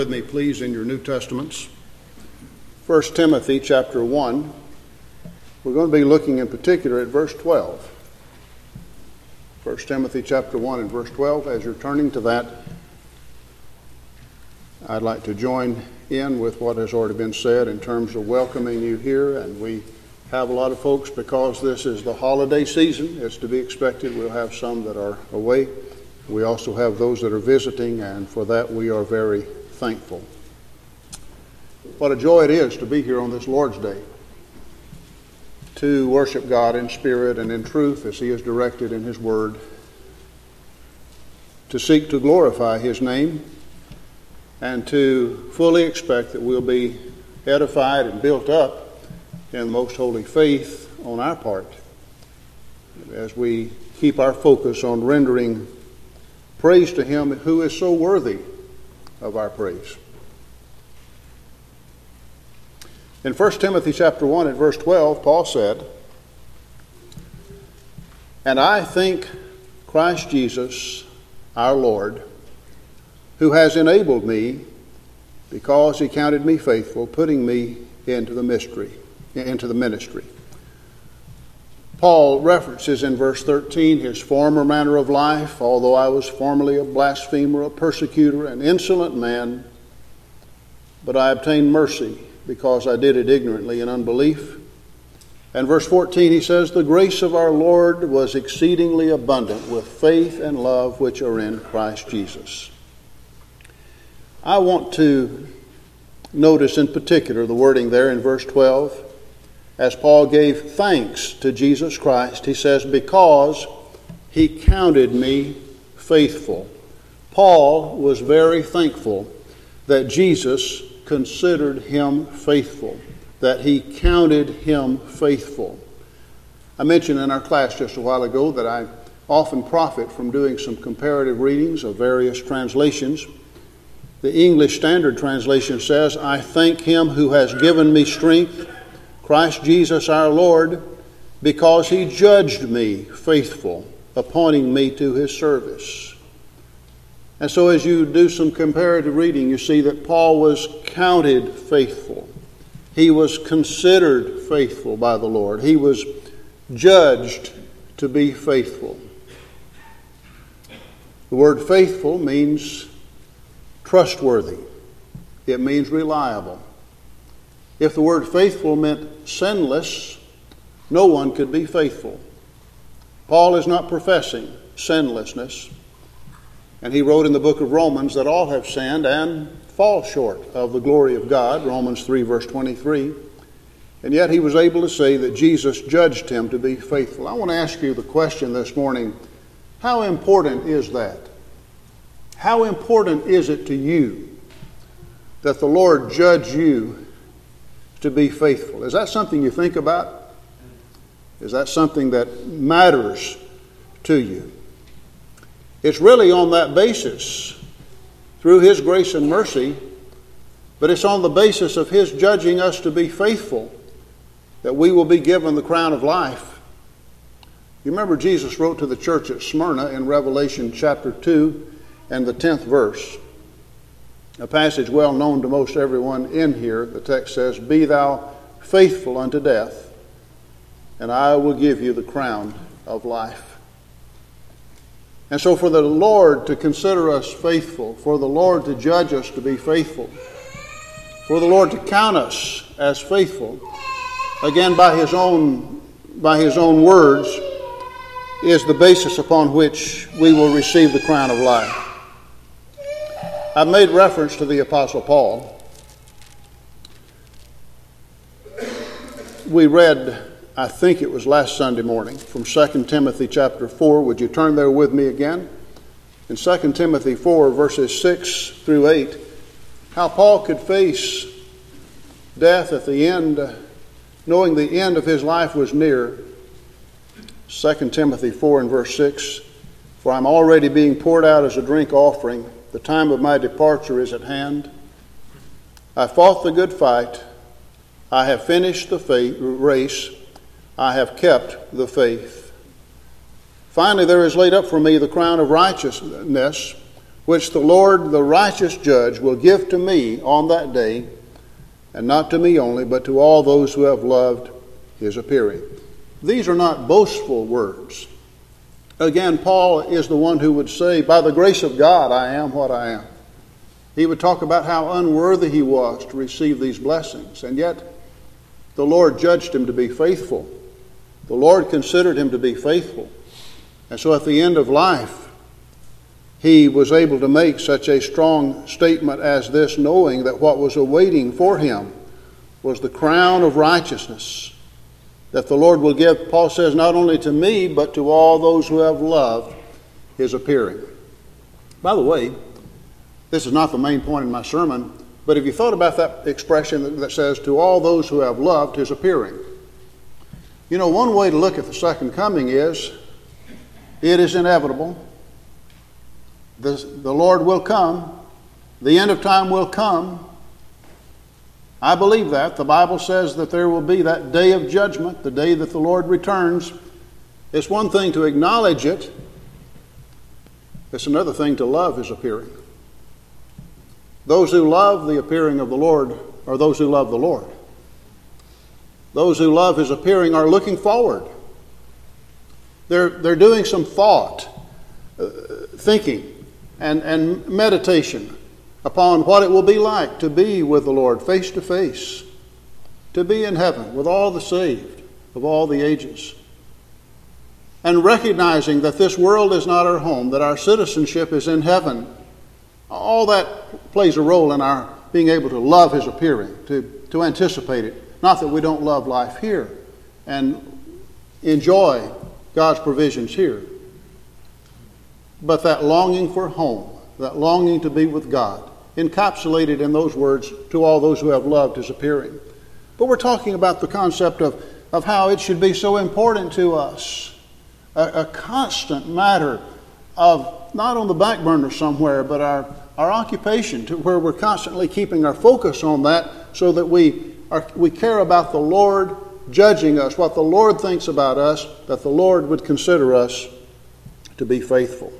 With me, please, in your New Testaments. 1 Timothy chapter 1. We're going to be looking in particular at verse 12. 1 Timothy chapter 1 and verse 12. As you're turning to that, I'd like to join in with what has already been said in terms of welcoming you here. And we have a lot of folks, because this is the holiday season. It's to be expected. We'll have some that are away. We also have those that are visiting, and for that we are very thankful. What a joy it is to be here on this Lord's Day, to worship God in spirit and in truth as He is directed in His Word, to seek to glorify His name, and to fully expect that we'll be edified and built up in the most holy faith on our part as we keep our focus on rendering praise to Him who is so worthy of our praise. In 1 Timothy chapter 1 and verse 12, Paul said, "And I thank Christ Jesus our Lord, who has enabled me, because He counted me faithful, putting me into the ministry." Paul references in verse 13 his former manner of life. "Although I was formerly a blasphemer, a persecutor, an insolent man, but I obtained mercy because I did it ignorantly in unbelief." And verse 14 he says, "The grace of our Lord was exceedingly abundant with faith and love which are in Christ Jesus." I want to notice in particular the wording there in verse 12. As Paul gave thanks to Jesus Christ, he says, "Because He counted me faithful." Paul was very thankful that Jesus considered him faithful, that He counted him faithful. I mentioned in our class just a while ago that I often profit from doing some comparative readings of various translations. The English Standard Translation says, "I thank Him who has given me strength, Christ Jesus our Lord, because He judged me faithful, appointing me to His service." And so as you do some comparative reading, you see that Paul was counted faithful. He was considered faithful by the Lord. He was judged to be faithful. The word faithful means trustworthy. It means reliable. If the word faithful meant sinless, no one could be faithful. Paul is not professing sinlessness. And he wrote in the book of Romans that all have sinned and fall short of the glory of God, Romans 3 verse 23. And yet he was able to say that Jesus judged him to be faithful. I want to ask you the question this morning, how important is that? How important is it to you that the Lord judge you to be faithful? Is that something you think about? Is that something that matters to you? It's really on that basis, through His grace and mercy, but it's on the basis of His judging us to be faithful that we will be given the crown of life. You remember Jesus wrote to the church at Smyrna in Revelation chapter 2 and the 10th verse. A passage well known to most everyone in here. The text says, "Be thou faithful unto death, and I will give you the crown of life." And so for the Lord to consider us faithful, for the Lord to judge us to be faithful, for the Lord to count us as faithful, again by His own words, is the basis upon which we will receive the crown of life. I've made reference to the Apostle Paul. We read, I think it was last Sunday morning, from 2 Timothy chapter 4. Would you turn there with me again? In 2 Timothy 4, verses 6 through 8, how Paul could face death at the end, knowing the end of his life was near. 2 Timothy 4 and verse 6, "For I'm already being poured out as a drink offering. The time of my departure is at hand. I fought the good fight. I have finished the race. I have kept the faith. Finally, there is laid up for me the crown of righteousness, which the Lord, the righteous judge, will give to me on that day, and not to me only, but to all those who have loved his appearing. These are not boastful words. Again, Paul is the one who would say, by the grace of God, I am what I am. He would talk about how unworthy he was to receive these blessings, and yet the Lord judged him to be faithful. The Lord considered him to be faithful. And so at the end of life, he was able to make such a strong statement as this, knowing that what was awaiting for him was the crown of righteousness that the Lord will give, Paul says, not only to me, but to all those who have loved his appearing. By the way, this is not the main point in my sermon, but have you thought about that expression that says, to all those who have loved his appearing? You know, one way to look at the second coming is, it is inevitable. The Lord will come. The end of time will come. I believe that. The Bible says that there will be that day of judgment, the day that the Lord returns. It's one thing to acknowledge it. It's another thing to love his appearing. Those who love the appearing of the Lord are those who love the Lord. Those who love his appearing are looking forward. They're doing some thought, thinking, and meditation upon what it will be like to be with the Lord face to face, to be in heaven with all the saved of all the ages. And recognizing that this world is not our home, that our citizenship is in heaven. All that plays a role in our being able to love his appearing, to anticipate it. Not that we don't love life here and enjoy God's provisions here, but that longing for home, that longing to be with God, encapsulated in those words, to all those who have loved his appearing. But we're talking about the concept of how it should be so important to us, a constant matter of not on the back burner somewhere, but our occupation, to where we're constantly keeping our focus on that, so that we care about the Lord judging us, what the Lord thinks about us, that the Lord would consider us to be faithful.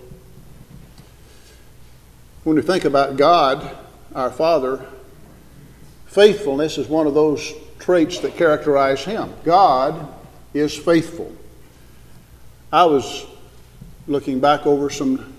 When we think about God, our Father, faithfulness is one of those traits that characterize him. God is faithful. I was looking back over some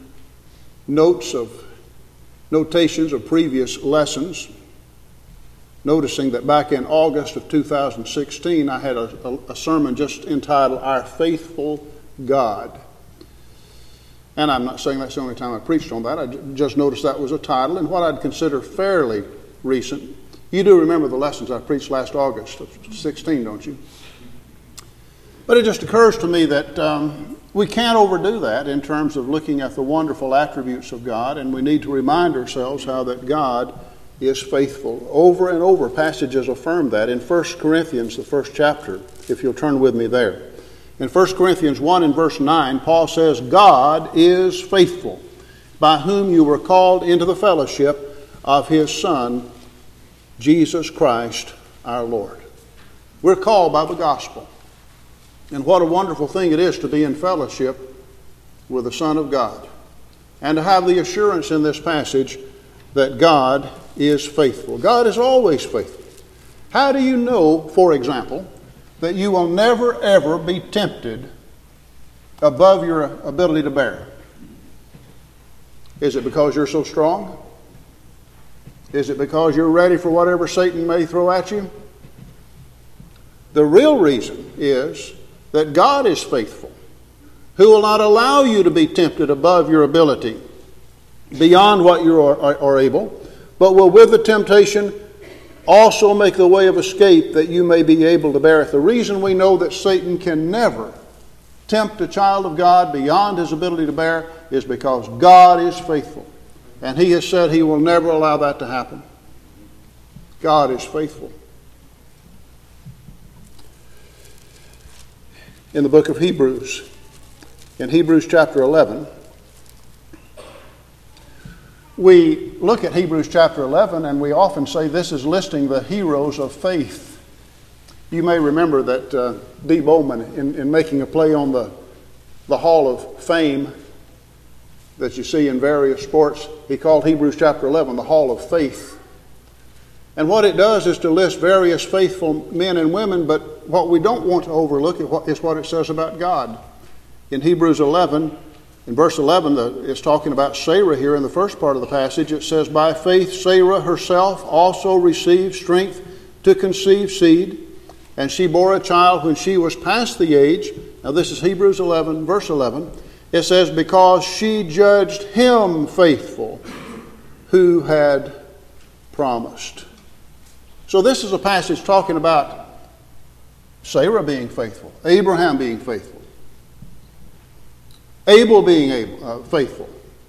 notations of previous lessons, noticing that back in August of 2016, I had a sermon just entitled, Our Faithful God. And I'm not saying that's the only time I preached on that. I just noticed that was a title, and what I'd consider fairly recent. You do remember the lessons I preached last August of 16, don't you? But it just occurs to me that we can't overdo that in terms of looking at the wonderful attributes of God, and we need to remind ourselves how that God is faithful. Over and over, passages affirm that. In 1 Corinthians, the first chapter, if you'll turn with me there. In 1 Corinthians 1 and verse 9, Paul says, God is faithful, by whom you were called into the fellowship of his Son, Jesus Christ our Lord. We're called by the gospel. And what a wonderful thing it is to be in fellowship with the Son of God, and to have the assurance in this passage that God is faithful. God is always faithful. How do you know, for example, that you will never ever be tempted above your ability to bear? Is it because you're so strong? Is it because you're ready for whatever Satan may throw at you? The real reason is that God is faithful, who will not allow you to be tempted above your ability, beyond what you are able, but will with the temptation also make the way of escape that you may be able to bear it. The reason we know that Satan can never tempt a child of God beyond his ability to bear is because God is faithful. And he has said he will never allow that to happen. God is faithful. In the book of Hebrews, in Hebrews chapter 11, we look at Hebrews chapter 11 and we often say this is listing the heroes of faith. You may remember that D. Bowman, in making a play on the Hall of Fame, that you see in various sports. He called Hebrews chapter 11 the Hall of Faith. And what it does is to list various faithful men and women, but what we don't want to overlook is what it says about God. In Hebrews 11, in verse 11, it's talking about Sarah here in the first part of the passage. It says, by faith Sarah herself also received strength to conceive seed, and she bore a child when she was past the age. Now this is Hebrews 11, verse 11. It says, because she judged him faithful who had promised. So this is a passage talking about Sarah being faithful, Abraham being faithful, Abel being faithful,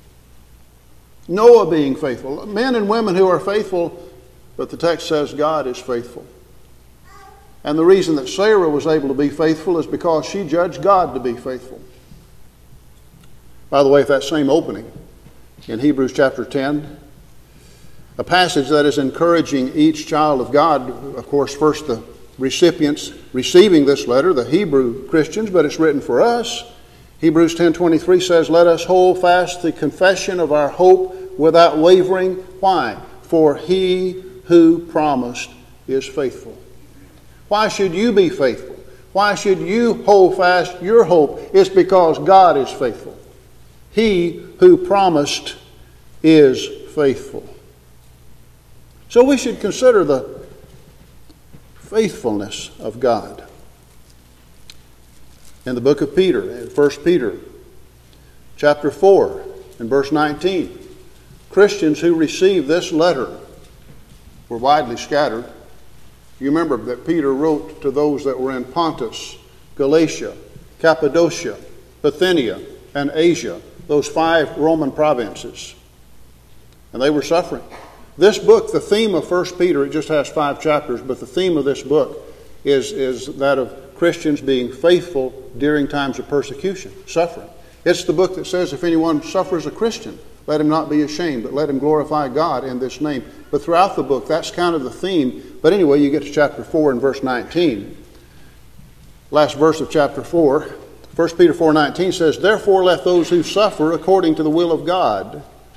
Noah being faithful, men and women who are faithful, but the text says God is faithful. And the reason that Sarah was able to be faithful is because she judged God to be faithful. By the way, if that same opening in Hebrews chapter 10, a passage that is encouraging each child of God, of course, first the recipients receiving this letter, the Hebrew Christians, but it's written for us. Hebrews 10:23 says, let us hold fast the confession of our hope without wavering. Why? For he who promised is faithful. Why should you be faithful? Why should you hold fast your hope? It's because God is faithful. He who promised is faithful. So we should consider the faithfulness of God. In the book of Peter, in 1 Peter chapter 4 and verse 19, Christians who received this letter were widely scattered. You remember that Peter wrote to those that were in Pontus, Galatia, Cappadocia, Bithynia, and Asia, those 5 Roman provinces. And they were suffering. This book, the theme of 1 Peter, it just has 5 chapters, but the theme of this book is that of Christians being faithful during times of persecution, suffering. It's the book that says if anyone suffers a Christian, let him not be ashamed, but let him glorify God in this name. But throughout the book, that's kind of the theme. But anyway, you get to chapter 4 and verse 19. Last verse of chapter 4, 1 Peter 4:19 says, therefore let those who suffer according to the will of God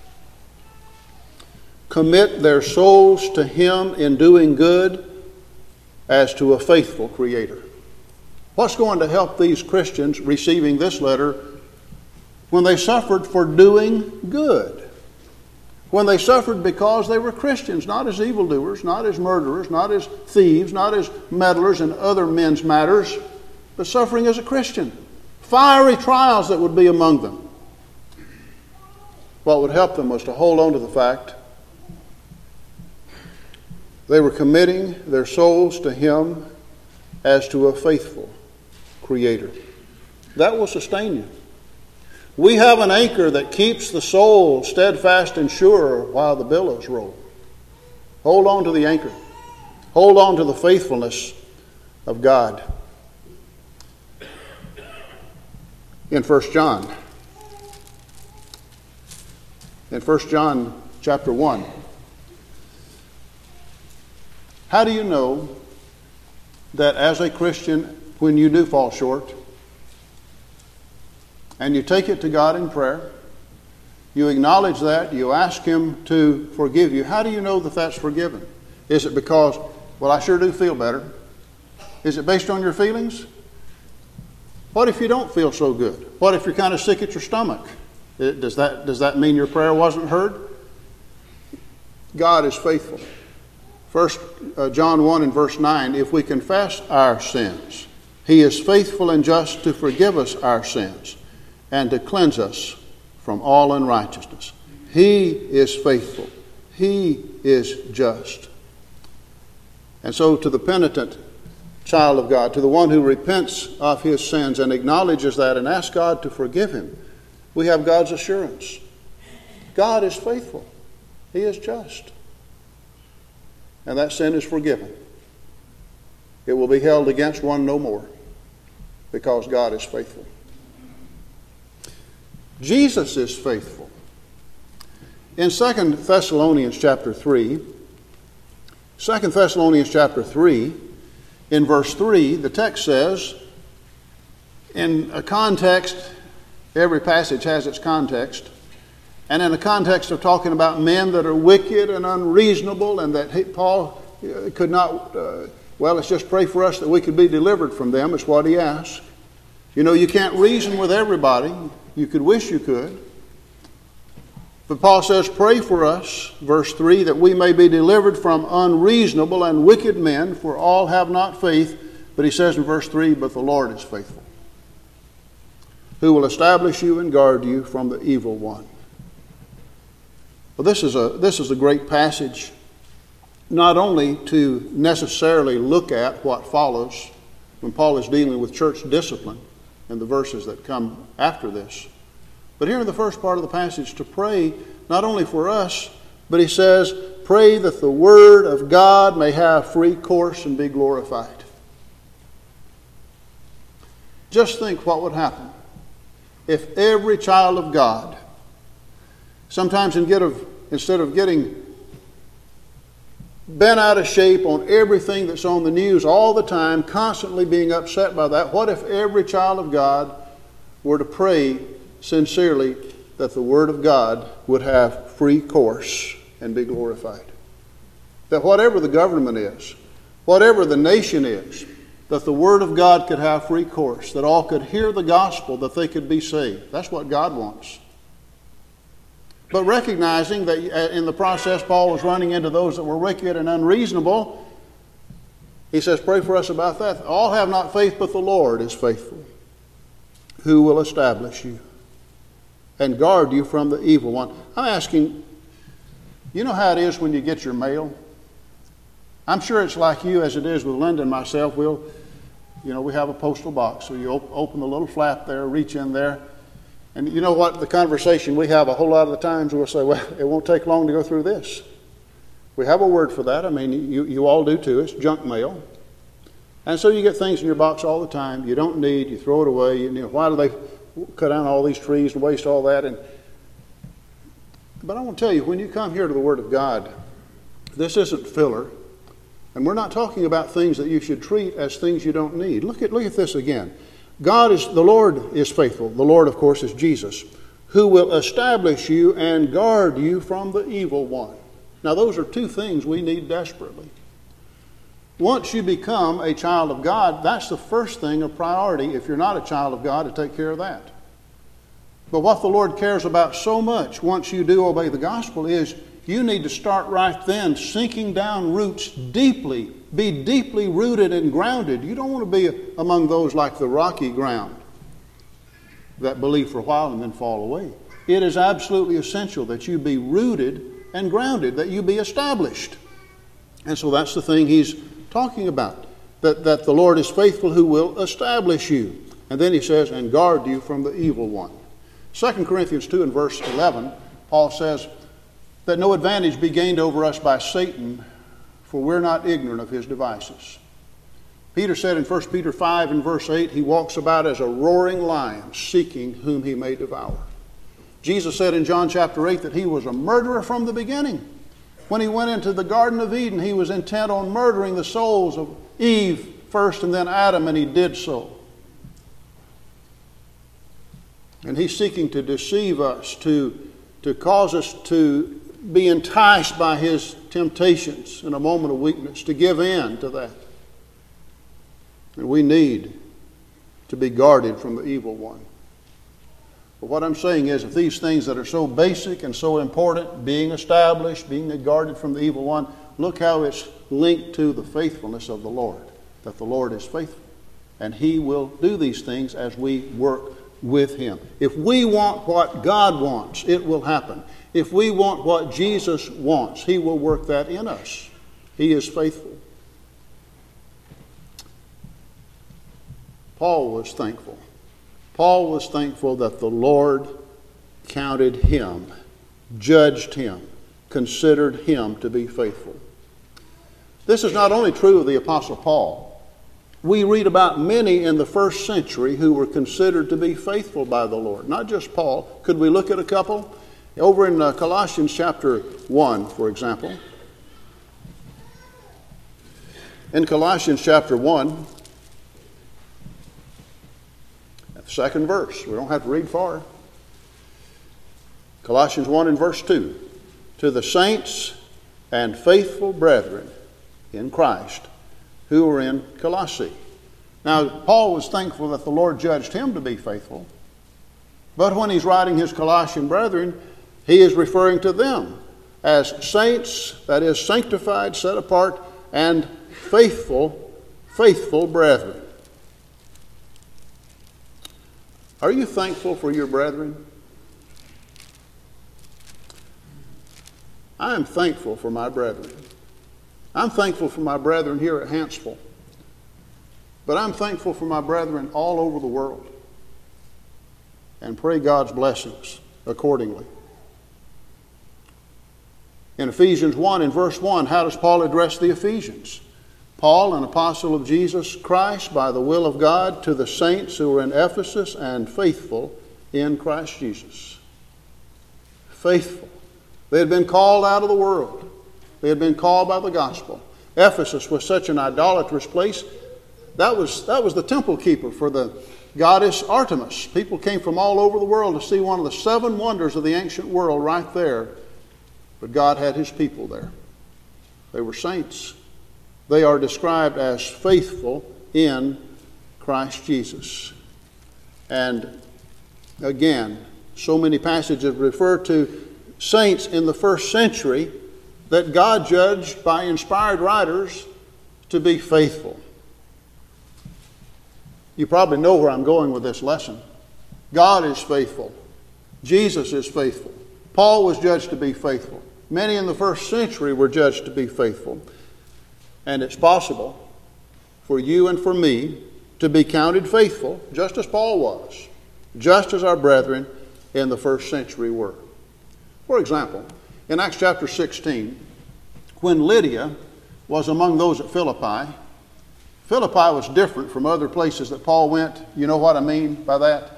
commit their souls to him in doing good as to a faithful Creator. What's going to help these Christians receiving this letter when they suffered for doing good? When they suffered because they were Christians, not as evildoers, not as murderers, not as thieves, not as meddlers in other men's matters, but suffering as a Christian. Fiery trials that would be among them. What would help them was to hold on to the fact they were committing their souls to him as to a faithful Creator. That will sustain you. We have an anchor that keeps the soul steadfast and sure while the billows roll. Hold on to the anchor. Hold on to the faithfulness of God. In 1 John chapter 1, how do you know that as a Christian, when you do fall short, and you take it to God in prayer, you acknowledge that, you ask him to forgive you, how do you know that that's forgiven? Is it because, well, I sure do feel better? Is it based on your feelings? What if you don't feel so good? What if you're kind of sick at your stomach? Does that mean your prayer wasn't heard? God is faithful. 1 John 1 and verse 9, if we confess our sins, he is faithful and just to forgive us our sins and to cleanse us from all unrighteousness. He is faithful. He is just. And so to the penitent child of God, to the one who repents of his sins and acknowledges that and asks God to forgive him, we have God's assurance. God is faithful. He is just. And that sin is forgiven. It will be held against one no more because God is faithful. Jesus is faithful. In 2 Thessalonians chapter 3, in verse 3, the text says, in a context, every passage has its context. And in the context of talking about men that are wicked and unreasonable, and that Paul could not, let's just pray for us that we could be delivered from them, is what he asked. You know, you can't reason with everybody. You could wish you could. But Paul says, pray for us, verse 3, that we may be delivered from unreasonable and wicked men, for all have not faith. But he says in verse 3, but the Lord is faithful, who will establish you and guard you from the evil one. Well, this is a great passage, not only to necessarily look at what follows when Paul is dealing with church discipline in the verses that come after this, but here in the first part of the passage to pray not only for us, but he says, pray that the word of God may have free course and be glorified. Just think what would happen if every child of God, sometimes instead of getting bent out of shape on everything that's on the news all the time, constantly being upset by that, what if every child of God were to pray sincerely that the Word of God would have free course and be glorified? That whatever the government is, whatever the nation is, that the Word of God could have free course, that all could hear the gospel, that they could be saved. That's what God wants. But recognizing that in the process Paul was running into those that were wicked and unreasonable, he says, pray for us about that. All have not faith, but the Lord is faithful, who will establish you and guard you from the evil one. I'm asking, you know how it is when you get your mail? I'm sure it's like you as it is with Linda and myself. We have a postal box. So you open the little flap there, reach in there. And you know what? The conversation we have a whole lot of the times, we'll say, well, it won't take long to go through this. We have a word for that. I mean, you all do too. It's junk mail. And so you get things in your box all the time you don't need. You throw it away. You know, why do they cut down all these trees and waste all that? But I want to tell you, when you come here to the Word of God, this isn't filler. And we're not talking about things that you should treat as things you don't need. Look at this again. The Lord is faithful. The Lord, of course, is Jesus, who will establish you and guard you from the evil one. Now, those are two things we need desperately. Once you become a child of God, that's the first thing of priority, if you're not a child of God, to take care of that. But what the Lord cares about so much once you do obey the gospel is you need to start right then sinking down roots deeply, be deeply rooted and grounded. You don't want to be among those like the rocky ground that believe for a while and then fall away. It is absolutely essential that you be rooted and grounded, that you be established. And so that's the thing he's talking about, that the Lord is faithful, who will establish you. And then he says, and guard you from the evil one. 2 Corinthians 2 and verse 11, Paul says, that no advantage be gained over us by Satan, for we're not ignorant of his devices. Peter said in 1 Peter 5 and verse 8, he walks about as a roaring lion, seeking whom he may devour. Jesus said in John chapter 8 that he was a murderer from the beginning. When he went into the Garden of Eden, he was intent on murdering the souls of Eve first and then Adam, and he did so. And he's seeking to deceive us, to cause us to be enticed by his temptations in a moment of weakness, to give in to that. And we need to be guarded from the evil one. But what I'm saying is, if these things that are so basic and so important, being established, being guarded from the evil one, look how it's linked to the faithfulness of the Lord, that the Lord is faithful. And he will do these things as we work with him. If we want what God wants, it will happen. If we want what Jesus wants, he will work that in us. He is faithful. Paul was thankful. Paul was thankful that the Lord counted him, judged him, considered him to be faithful. This is not only true of the Apostle Paul. We read about many in the first century who were considered to be faithful by the Lord. Not just Paul. Could we look at a couple? Over in Colossians chapter 1, for example. In Colossians chapter 1, the second verse. We don't have to read far. Colossians 1 and verse 2. To the saints and faithful brethren in Christ who are in Colossae. Now, Paul was thankful that the Lord judged him to be faithful. But when he's writing his Colossian brethren, he is referring to them as saints, that is, sanctified, set apart, and faithful brethren. Are you thankful for your brethren? I am thankful for my brethren. I'm thankful for my brethren here at Hanceville. But I'm thankful for my brethren all over the world. And pray God's blessings accordingly. In Ephesians 1 and verse 1, how does Paul address the Ephesians? Paul, an apostle of Jesus Christ, by the will of God, to the saints who are in Ephesus and faithful in Christ Jesus. Faithful. They had been called out of the world. They had been called by the gospel. Ephesus was such an idolatrous place. That was the temple keeper for the goddess Artemis. People came from all over the world to see one of the 7 wonders of the ancient world right there. But God had his people there. They were saints. They are described as faithful in Christ Jesus. And again, so many passages refer to saints in the first century that God judged by inspired writers to be faithful. You probably know where I'm going with this lesson. God is faithful. Jesus is faithful. Paul was judged to be faithful. Many in the first century were judged to be faithful. And it's possible for you and for me to be counted faithful, just as Paul was, just as our brethren in the first century were. For example, in Acts chapter 16, when Lydia was among those at Philippi, Philippi was different from other places that Paul went. You know what I mean by that?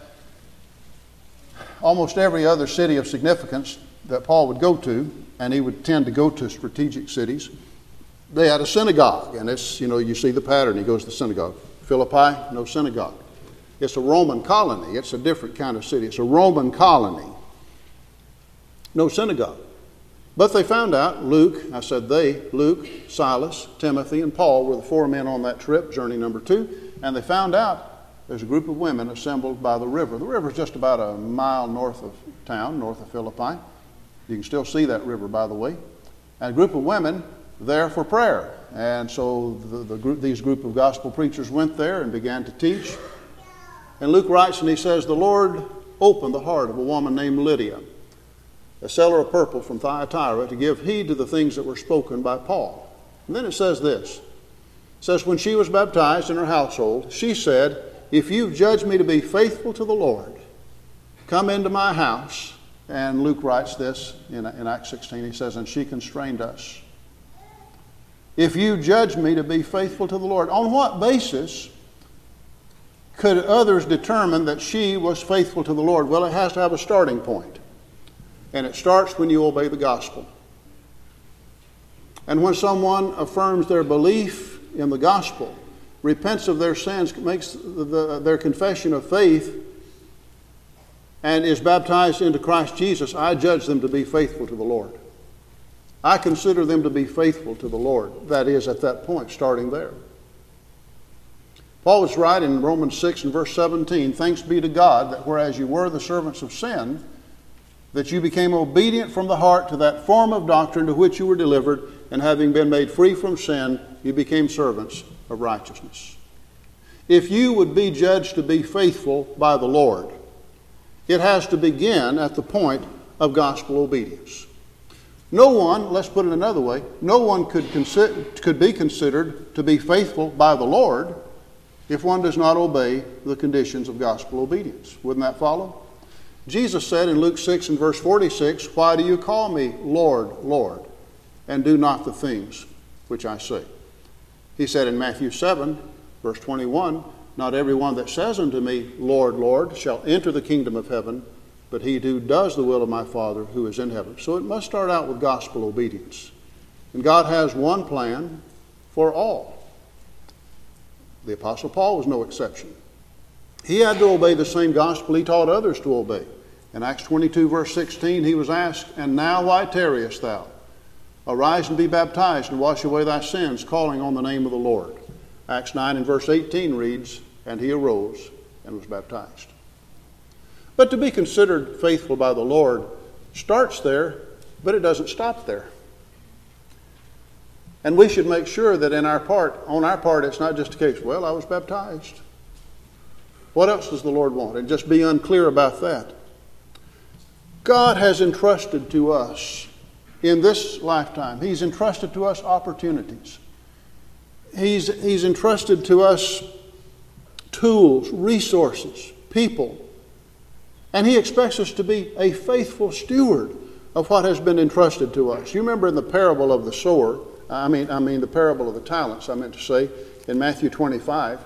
Almost every other city of significance that Paul would go to, and he would tend to go to strategic cities, they had a synagogue. And it's, you see the pattern. He goes to the synagogue. Philippi, no synagogue. It's a Roman colony. It's a different kind of city. It's a Roman colony. No synagogue. But they found out, Luke, Silas, Timothy, and Paul were the 4 men on that trip, journey number 2, and they found out there's a group of women assembled by the river. The river is just about a mile north of town, north of Philippi. You can still see that river, by the way. And a group of women there for prayer. And so these group of gospel preachers went there and began to teach. And Luke writes and he says, the Lord opened the heart of a woman named Lydia, a seller of purple from Thyatira, to give heed to the things that were spoken by Paul. And then it says this. It says, when she was baptized in her household, she said, if you've judged me to be faithful to the Lord, come into my house. And Luke writes this in Acts 16. He says, and she constrained us. If you judge me to be faithful to the Lord, on what basis could others determine that she was faithful to the Lord? Well, it has to have a starting point. And it starts when you obey the gospel. And when someone affirms their belief in the gospel, repents of their sins, makes their confession of faith, and is baptized into Christ Jesus, I judge them to be faithful to the Lord. I consider them to be faithful to the Lord. That is, at that point, starting there. Paul was right in Romans 6 and verse 17, thanks be to God that whereas you were the servants of sin, that you became obedient from the heart to that form of doctrine to which you were delivered, and having been made free from sin, you became servants of righteousness. If you would be judged to be faithful by the Lord, it has to begin at the point of gospel obedience. No one, let's put it another way, no one could be considered to be faithful by the Lord if one does not obey the conditions of gospel obedience. Wouldn't that follow? Jesus said in Luke 6 and verse 46, why do you call me Lord, Lord, and do not the things which I say? He said in Matthew 7, verse 21, not everyone that says unto me, Lord, Lord, shall enter the kingdom of heaven, but he who does the will of my Father who is in heaven. So it must start out with gospel obedience. And God has one plan for all. The Apostle Paul was no exception. He had to obey the same gospel he taught others to obey. In Acts 22, verse 16, he was asked, "And now why tarriest thou? Arise and be baptized and wash away thy sins, calling on the name of the Lord." Acts 9 and verse 18 reads, "And he arose and was baptized." But to be considered faithful by the Lord starts there, but it doesn't stop there. And we should make sure that on our part, it's not just a case, well, I was baptized. What else does the Lord want? And just be unclear about that. God has entrusted to us in this lifetime, He's entrusted to us opportunities. He's entrusted to us tools, resources, people. And He expects us to be a faithful steward of what has been entrusted to us. You remember in the parable of the sower, the parable of the talents, I meant to say, in Matthew 25.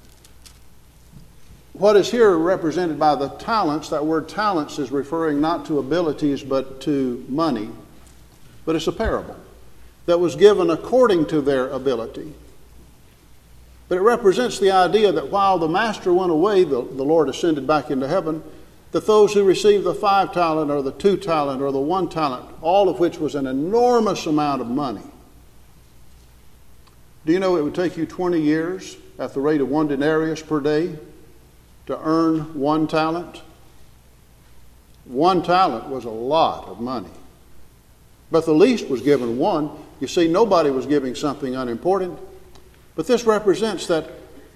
What is here represented by the talents, that word talents is referring not to abilities but to money. But it's a parable that was given according to their ability. But it represents the idea that while the master went away, the Lord ascended back into heaven, that those who received the 5 talent or the 2 talent or the 1 talent, all of which was an enormous amount of money. Do you know it would take you 20 years at the rate of 1 denarius per day to earn 1 talent? 1 talent was a lot of money. But the least was given 1. You see, nobody was giving something unimportant. But this represents that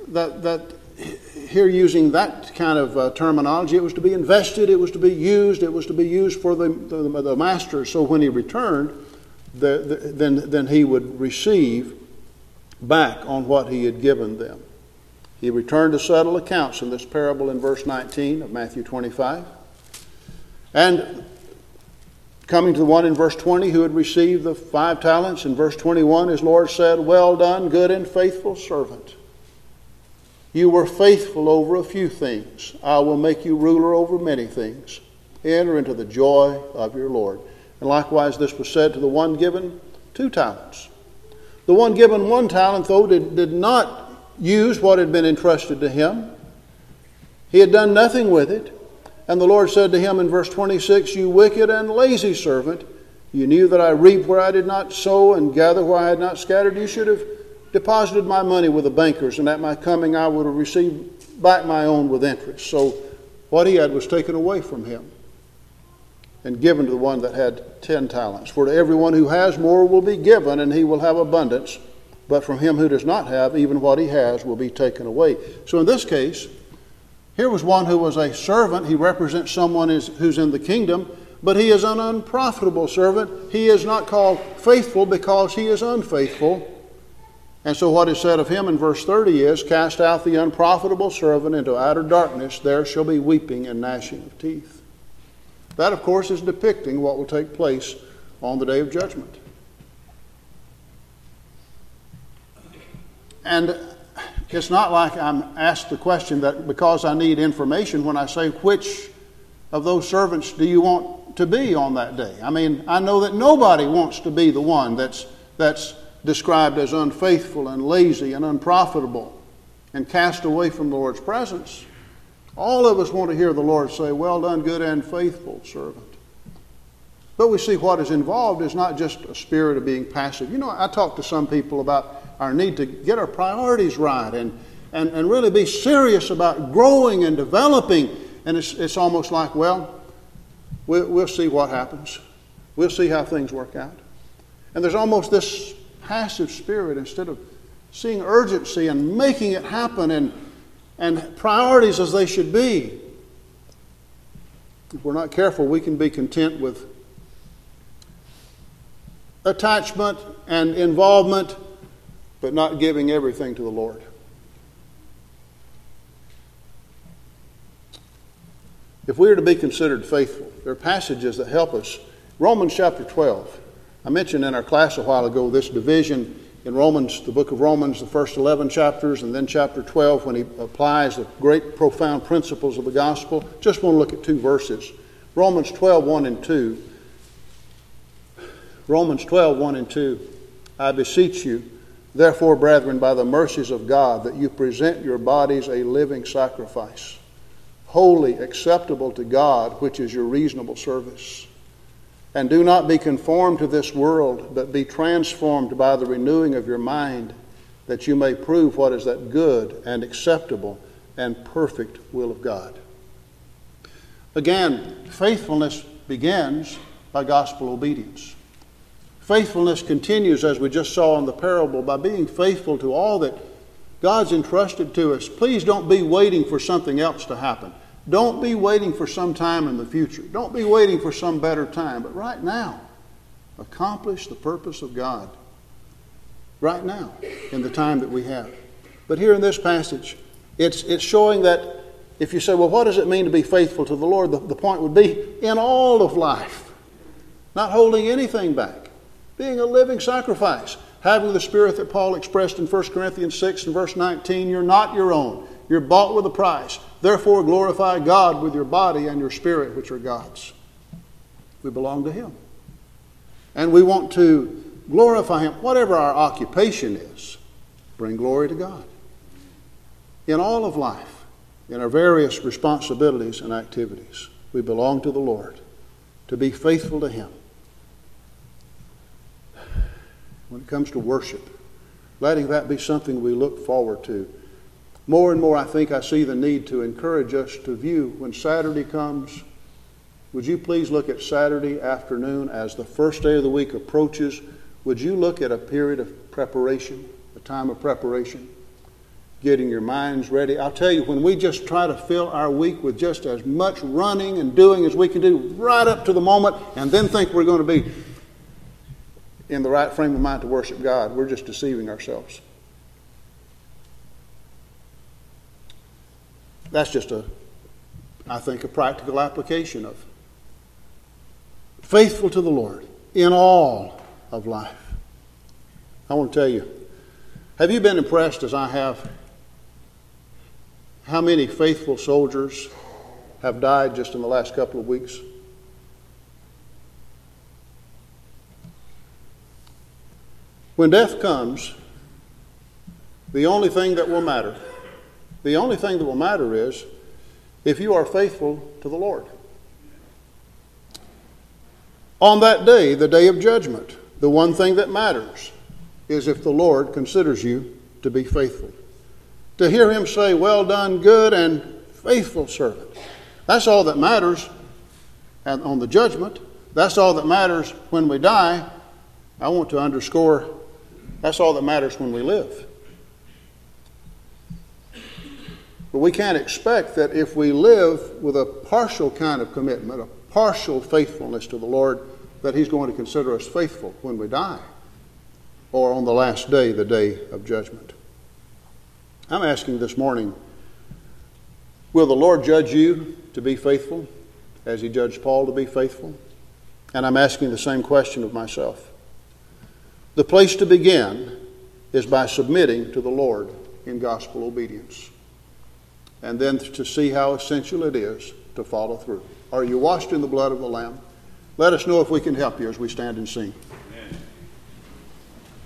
here, using that kind of terminology, it was to be invested, it was to be used for the master. So when he returned, then he would receive back on what he had given them. He returned to settle accounts in this parable in verse 19 of Matthew 25. And coming to the one in verse 20 who had received the 5 talents, in verse 21 his Lord said, "Well done, good and faithful servant. You were faithful over a few things. I will make you ruler over many things. Enter into the joy of your Lord." And likewise this was said to the one given 2 talents. The one given 1 talent, though, did not use what had been entrusted to him. He had done nothing with it. And the Lord said to him in verse 26, "You wicked and lazy servant, you knew that I reap where I did not sow and gather where I had not scattered. You should have deposited my money with the bankers, and at my coming I would have received back my own with interest." So what he had was taken away from him and given to the one that had 10 talents. "For to everyone who has more will be given, and he will have abundance. But from him who does not have, even what he has will be taken away." So in this case, here was one who was a servant. He represents someone who's in the kingdom, but he is an unprofitable servant. He is not called faithful because he is unfaithful. And so what is said of him in verse 30 is, "Cast out the unprofitable servant into outer darkness. There shall be weeping and gnashing of teeth." That, of course, is depicting what will take place on the day of judgment. And it's not like I'm asked the question that because I need information when I say, which of those servants do you want to be on that day? I mean, I know that nobody wants to be the one that's described as unfaithful and lazy and unprofitable and cast away from the Lord's presence. All of us want to hear the Lord say, "Well done, good and faithful servant." But we see what is involved is not just a spirit of being passive. You know, I talk to some people about our need to get our priorities right and really be serious about growing and developing. And it's almost like, well, we'll see what happens. We'll see how things work out. And there's almost this passive spirit instead of seeing urgency and making it happen and priorities as they should be. If we're not careful, we can be content with attachment and involvement, but not giving everything to the Lord. If we are to be considered faithful, there are passages that help us. Romans chapter 12. I mentioned in our class a while ago this division in Romans, the book of Romans, the first 11 chapters, and then chapter 12 when he applies the great profound principles of the gospel. Just want to look at 2 verses. Romans 12, 1 and 2. Romans 12, 1 and 2. "I beseech you, therefore, brethren, by the mercies of God, that you present your bodies a living sacrifice, wholly acceptable to God, which is your reasonable service. And do not be conformed to this world, but be transformed by the renewing of your mind, that you may prove what is that good and acceptable and perfect will of God. Again, faithfulness begins by gospel obedience. Faithfulness continues, as we just saw in the parable, by being faithful to all that God's entrusted to us. Please don't be waiting for something else to happen. Don't be waiting for some time in the future. Don't be waiting for some better time. But right now, accomplish the purpose of God. Right now, in the time that we have. But here in this passage, it's showing that if you say, well, what does it mean to be faithful to the Lord? The point would be in all of life. Not holding anything back. Being a living sacrifice. Having the spirit that Paul expressed in 1 Corinthians 6 and verse 19, you're not your own. You're bought with a price. Therefore glorify God with your body and your spirit, which are God's. We belong to Him. And we want to glorify Him. Whatever our occupation is, bring glory to God. In all of life, in our various responsibilities and activities, we belong to the Lord. To be faithful to Him. When it comes to worship, letting that be something we look forward to. More and more, I think I see the need to encourage us to view when Saturday comes. Would you please look at Saturday afternoon as the first day of the week approaches? Would you look at a period of preparation, a time of preparation, getting your minds ready? I'll tell you, when we just try to fill our week with just as much running and doing as we can do right up to the moment and then think we're going to be in the right frame of mind to worship God, we're just deceiving ourselves. That's just I think, a practical application of faithful to the Lord in all of life. I want to tell you, have you been impressed as I have how many faithful soldiers have died just in the last couple of weeks? When death comes, the only thing that will matter is if you are faithful to the Lord. On that day, the day of judgment, the one thing that matters is if the Lord considers you to be faithful. To hear Him say, well done, good and faithful servant. That's all that matters on the judgment. That's all that matters when we die. I want to underscore, that's all that matters when we live. But we can't expect that if we live with a partial kind of commitment, a partial faithfulness to the Lord, that He's going to consider us faithful when we die or on the last day, the day of judgment. I'm asking this morning, will the Lord judge you to be faithful as He judged Paul to be faithful? And I'm asking the same question of myself. The place to begin is by submitting to the Lord in gospel obedience. And then to see how essential it is to follow through. Are you washed in the blood of the Lamb? Let us know if we can help you as we stand and sing.